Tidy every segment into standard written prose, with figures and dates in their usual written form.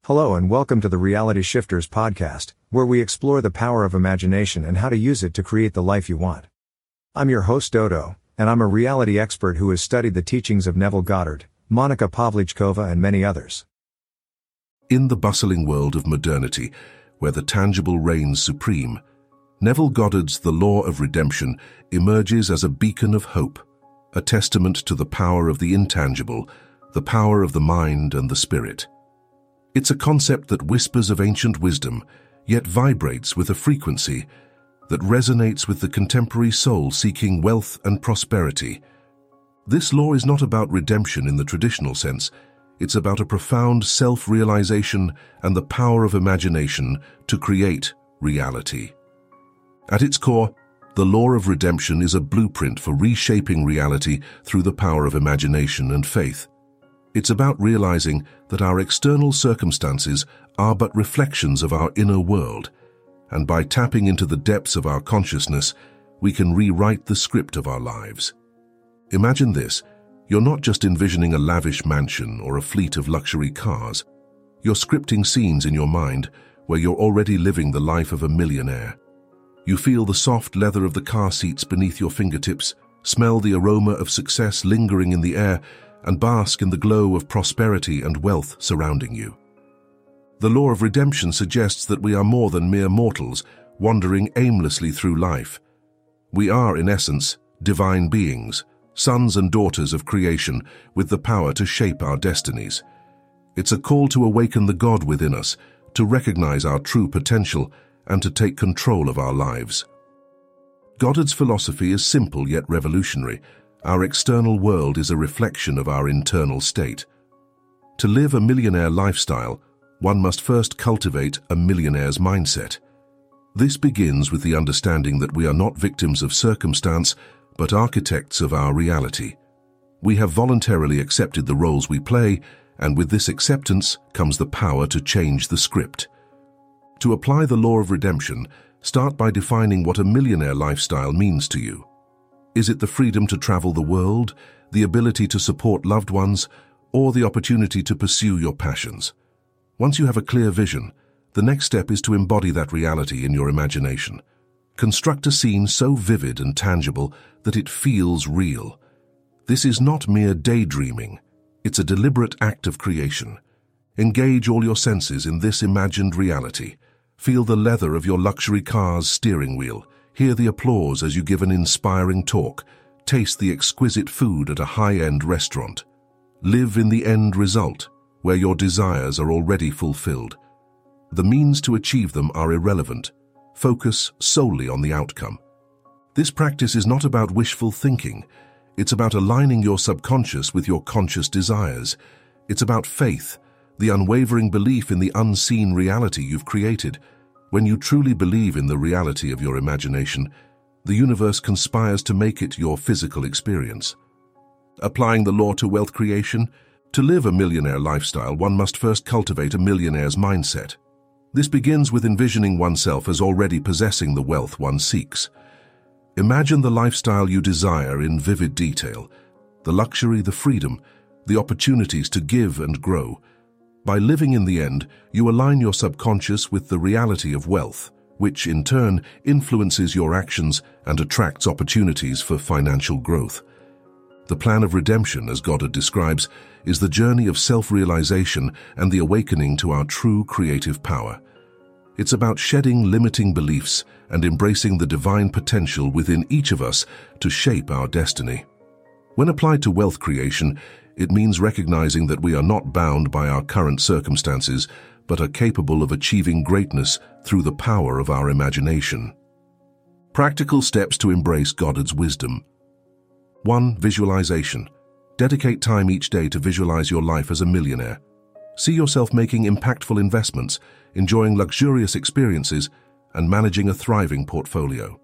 Hello and welcome to the Reality Shifters podcast, where we explore the power of imagination and how to use it to create the life you want. I'm your host Dodo, and I'm a reality expert who has studied the teachings of Neville Goddard, Monica Pavlichkova, and many others. In the bustling world of modernity, where the tangible reigns supreme, Neville Goddard's The Law of Redemption emerges as a beacon of hope, a testament to the power of the intangible, the power of the mind and the spirit. It's a concept that whispers of ancient wisdom, yet vibrates with a frequency that resonates with the contemporary soul seeking wealth and prosperity. This law is not about redemption in the traditional sense. It's about a profound self-realization and the power of imagination to create reality. At its core, the law of redemption is a blueprint for reshaping reality through the power of imagination and faith. It's about realizing that our external circumstances are but reflections of our inner world, and by tapping into the depths of our consciousness, we can rewrite the script of our lives. Imagine this: you're not just envisioning a lavish mansion or a fleet of luxury cars. You're scripting scenes in your mind where you're already living the life of a millionaire. You feel the soft leather of the car seats beneath your fingertips, smell the aroma of success lingering in the air, and bask in the glow of prosperity and wealth surrounding you. The law of redemption suggests that we are more than mere mortals, wandering aimlessly through life. We are, in essence, divine beings, sons and daughters of creation, with the power to shape our destinies. It's a call to awaken the God within us, to recognize our true potential, and to take control of our lives. Goddard's philosophy is simple yet revolutionary. Our external world is a reflection of our internal state. To live a millionaire lifestyle, one must first cultivate a millionaire's mindset. This begins with the understanding that we are not victims of circumstance, but architects of our reality. We have voluntarily accepted the roles we play, and with this acceptance comes the power to change the script. To apply the law of redemption, start by defining what a millionaire lifestyle means to you. Is it the freedom to travel the world, the ability to support loved ones, or the opportunity to pursue your passions? Once you have a clear vision, the next step is to embody that reality in your imagination. Construct a scene so vivid and tangible that it feels real. This is not mere daydreaming. It's a deliberate act of creation. Engage all your senses in this imagined reality. Feel the leather of your luxury car's steering wheel. Hear the applause as you give an inspiring talk. Taste the exquisite food at a high-end restaurant. Live in the end result, where your desires are already fulfilled. The means to achieve them are irrelevant. Focus solely on the outcome. This practice is not about wishful thinking. It's about aligning your subconscious with your conscious desires. It's about faith, the unwavering belief in the unseen reality you've created. When you truly believe in the reality of your imagination, the universe conspires to make it your physical experience. Applying the law to wealth creation, to live a millionaire lifestyle, one must first cultivate a millionaire's mindset. This begins with envisioning oneself as already possessing the wealth one seeks. Imagine the lifestyle you desire in vivid detail, the luxury, the freedom, the opportunities to give and grow. By living in the end, you align your subconscious with the reality of wealth, which in turn influences your actions and attracts opportunities for financial growth. The plan of redemption, as Goddard describes, is the journey of self-realization and the awakening to our true creative power. It's about shedding limiting beliefs and embracing the divine potential within each of us to shape our destiny. When applied to wealth creation, it means recognizing that we are not bound by our current circumstances, but are capable of achieving greatness through the power of our imagination. Practical steps to embrace Goddard's wisdom. 1. Visualization. Dedicate time each day to visualize your life as a millionaire. See yourself making impactful investments, enjoying luxurious experiences, and managing a thriving portfolio.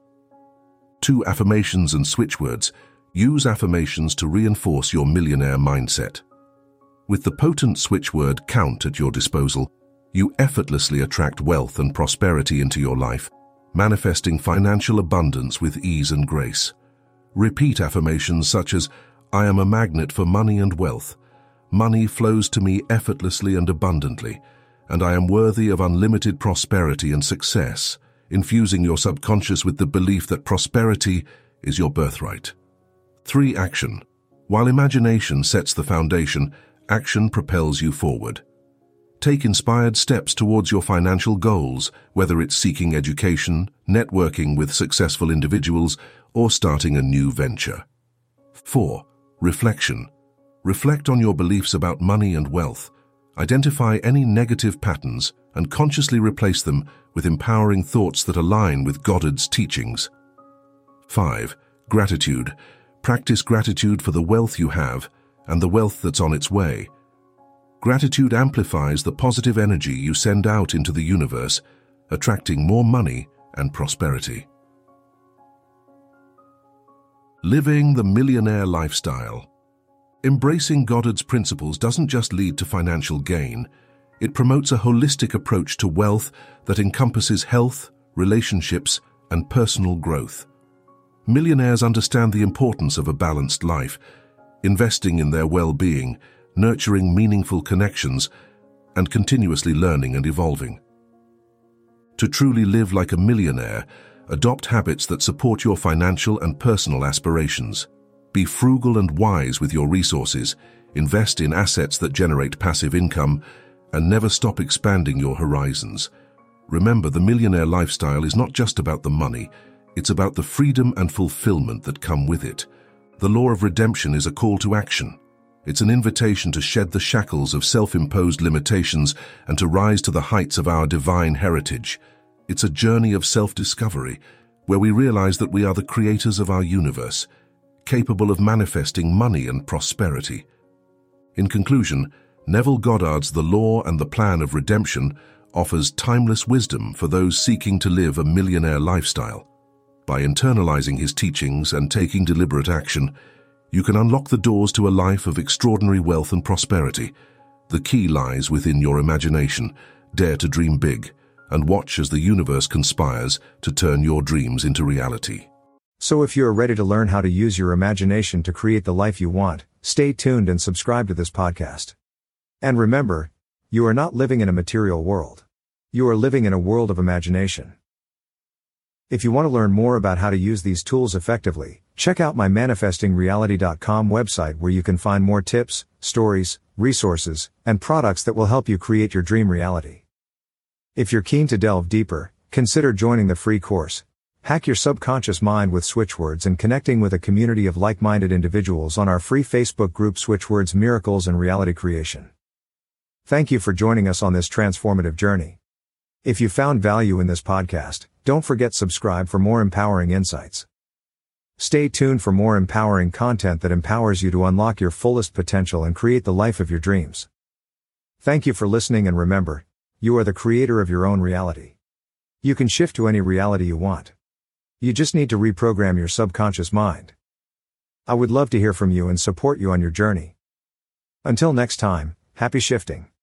2. Affirmations and switch words. Use affirmations to reinforce your millionaire mindset. With the potent switch word "count" at your disposal, you effortlessly attract wealth and prosperity into your life, manifesting financial abundance with ease and grace. Repeat affirmations such as, "I am a magnet for money and wealth. Money flows to me effortlessly and abundantly," and I am worthy of unlimited prosperity and success, infusing your subconscious with the belief that prosperity is your birthright. 3. Action. While imagination sets the foundation, action propels you forward. Take inspired steps towards your financial goals, whether it's seeking education, networking with successful individuals, or starting a new venture. 4. Reflection. Reflect on your beliefs about money and wealth. Identify any negative patterns and consciously replace them with empowering thoughts that align with Goddard's teachings. 5. Gratitude. Practice gratitude for the wealth you have and the wealth that's on its way. Gratitude amplifies the positive energy you send out into the universe, attracting more money and prosperity. Living the millionaire lifestyle. Embracing Goddard's principles doesn't just lead to financial gain. It promotes a holistic approach to wealth that encompasses health, relationships, and personal growth. Millionaires understand the importance of a balanced life, investing in their well-being, nurturing meaningful connections, and continuously learning and evolving. To truly live like a millionaire, adopt habits that support your financial and personal aspirations. Be frugal and wise with your resources, invest in assets that generate passive income, and never stop expanding your horizons. Remember, the millionaire lifestyle is not just about the money, it's about the freedom and fulfillment that come with it. The law of redemption is a call to action. It's an invitation to shed the shackles of self-imposed limitations and to rise to the heights of our divine heritage. It's a journey of self-discovery, where we realize that we are the creators of our universe, capable of manifesting money and prosperity. In conclusion, Neville Goddard's The Law and the Plan of Redemption offers timeless wisdom for those seeking to live a millionaire lifestyle. By internalizing his teachings and taking deliberate action, you can unlock the doors to a life of extraordinary wealth and prosperity. The key lies within your imagination. Dare to dream big, and watch as the universe conspires to turn your dreams into reality. So if you are ready to learn how to use your imagination to create the life you want, stay tuned and subscribe to this podcast. And remember, you are not living in a material world. You are living in a world of imagination. If you want to learn more about how to use these tools effectively, check out my manifestingreality.com website, where you can find more tips, stories, resources, and products that will help you create your dream reality. If you're keen to delve deeper, consider joining the free course, Hack Your Subconscious Mind with Switchwords, and connecting with a community of like-minded individuals on our free Facebook group Switchwords Miracles and Reality Creation. Thank you for joining us on this transformative journey. If you found value in this podcast, don't forget to subscribe for more empowering insights. Stay tuned for more empowering content that empowers you to unlock your fullest potential and create the life of your dreams. Thank you for listening, and remember, you are the creator of your own reality. You can shift to any reality you want. You just need to reprogram your subconscious mind. I would love to hear from you and support you on your journey. Until next time, happy shifting.